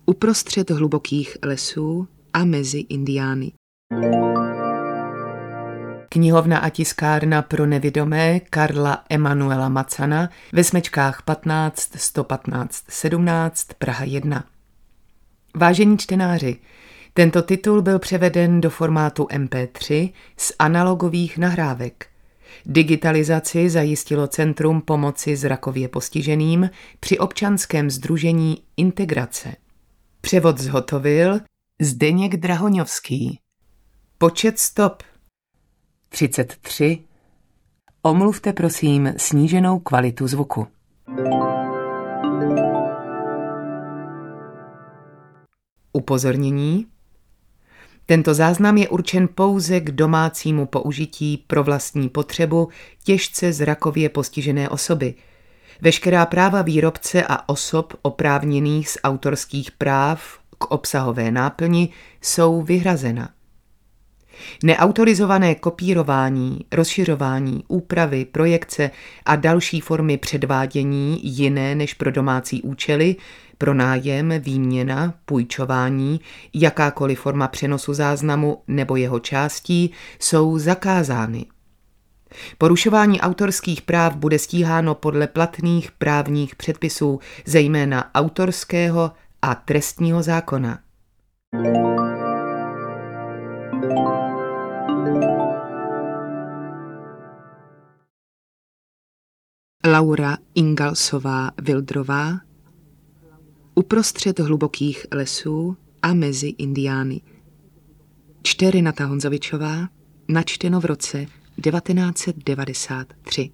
uprostřed hlubokých lesů a mezi indiány. Knihovna a tiskárna pro nevidomé Karla Emanuela Macana ve Smečkách 15 115 17 Praha 1. Vážení čtenáři, tento titul byl převeden do formátu MP3 z analogových nahrávek. Digitalizaci zajistilo Centrum pomoci zrakově postiženým při občanském sdružení Integrace. Převod zhotovil Zdeněk Drahoňovský. Počet stop 33. Omluvte prosím sníženou kvalitu zvuku. Upozornění. Tento záznam je určen pouze k domácímu použití pro vlastní potřebu těžce zrakově postižené osoby. Veškerá práva výrobce a osob oprávněných z autorských práv k obsahové náplni jsou vyhrazena. Neautorizované kopírování, rozšiřování, úpravy, projekce a další formy předvádění jiné než pro domácí účely, pronájem, výměna, půjčování, jakákoliv forma přenosu záznamu nebo jeho částí jsou zakázány. Porušování autorských práv bude stíháno podle platných právních předpisů, zejména autorského a trestního zákona. Laura Ingalsová Vildrová. Uprostřed hlubokých lesů a mezi indiány. Čte Renata Honzovičová, načteno v roce 1993.